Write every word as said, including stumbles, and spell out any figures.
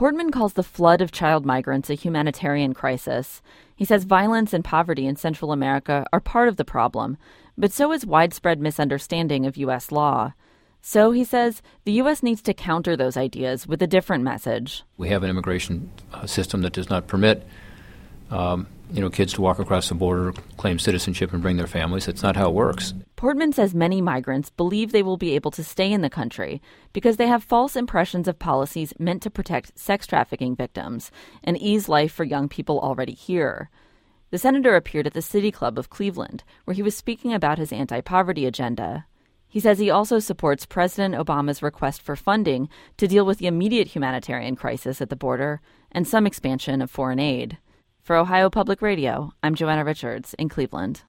Portman calls the flood of child migrants a humanitarian crisis. He says violence and poverty in Central America are part of the problem, but so is widespread misunderstanding of U S law. So, he says, the U S needs to counter those ideas with a different message. We have an immigration uh, system that does not permit um, you know, kids to walk across the border, claim citizenship, and bring their families. That's not how it works. Portman says many migrants believe they will be able to stay in the country because they have false impressions of policies meant to protect sex trafficking victims and ease life for young people already here. The senator appeared at the City Club of Cleveland, where he was speaking about his anti-poverty agenda. He says he also supports President Obama's request for funding to deal with the immediate humanitarian crisis at the border and some expansion of foreign aid. For Ohio Public Radio, I'm Joanna Richards in Cleveland.